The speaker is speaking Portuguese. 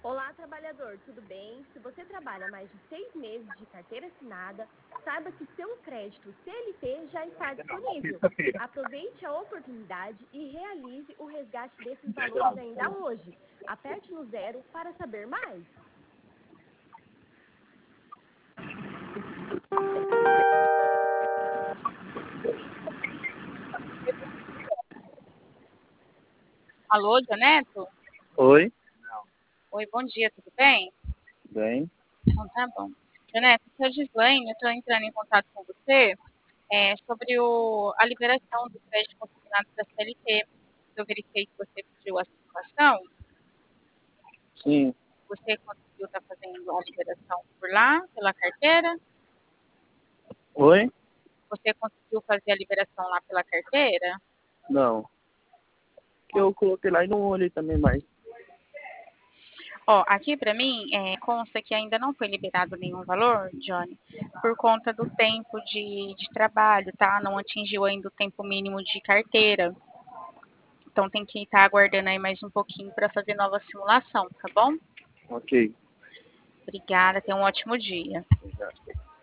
Olá, trabalhador, tudo bem? Se você trabalha mais de 6 meses de carteira assinada, saiba que seu crédito CLT já está disponível. Aproveite a oportunidade e realize o resgate desses valores ainda hoje. Aperte no 0 para saber mais. Alô, Dianeto? Oi, Oi, bom dia, tudo bem? bem. Então tá bom. Dianeto, aqui é a Gislaine, eu estou entrando em contato com você sobre a liberação do crédito consignado da CLT. Eu verifiquei que você pediu a simulação, Sim. você conseguiu estar fazendo a liberação por lá, pela carteira? Oi? Você conseguiu fazer a liberação lá pela carteira? Não. Que eu coloquei lá e não olhei também mais. Ó, aqui para mim consta que ainda não foi liberado nenhum valor, Johnny, por conta do tempo de trabalho, tá? Não atingiu ainda o tempo mínimo de carteira. Então tem que estar aguardando aí mais um pouquinho para fazer nova simulação, tá bom? Ok. Obrigada, tenha um ótimo dia. Já.